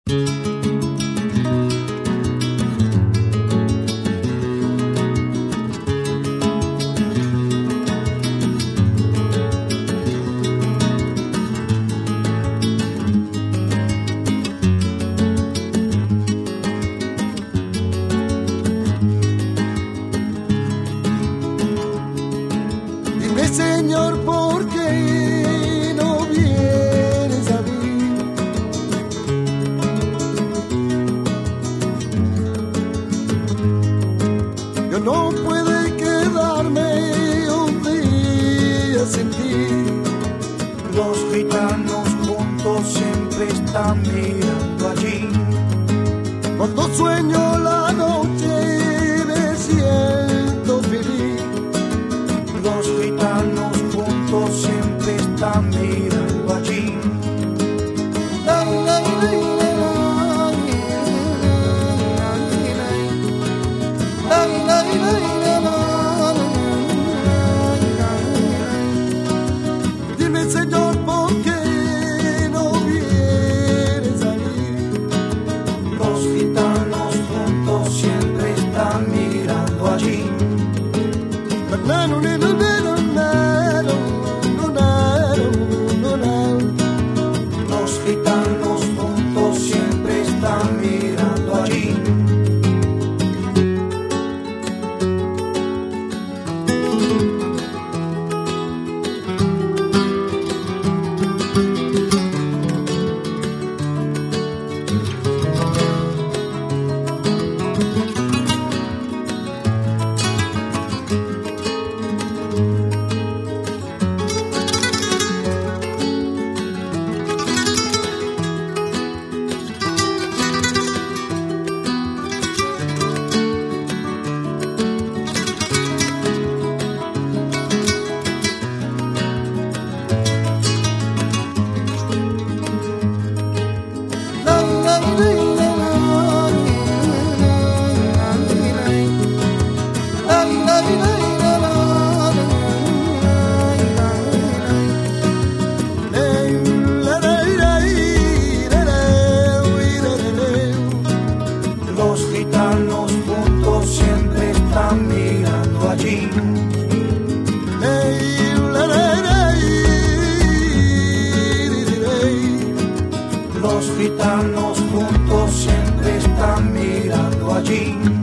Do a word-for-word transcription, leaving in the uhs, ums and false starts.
Señor, ¿por qué no vienes a mí? Yo no puedo quedarme un día sin ti. Los gitanos juntos siempre están mirando allí. Cuando sueño la noche me siento feliz. Los gitanos juntos siempre están mirando allí. Dime, Señor, ¿por qué no vienes a mí? Los gitanos juntos siempre están mirando allí. Los gitanos juntos siempre están mirando allí. Los gitanos juntos siempre están mirando allí. Los gitanos juntos siempre están mirando allí.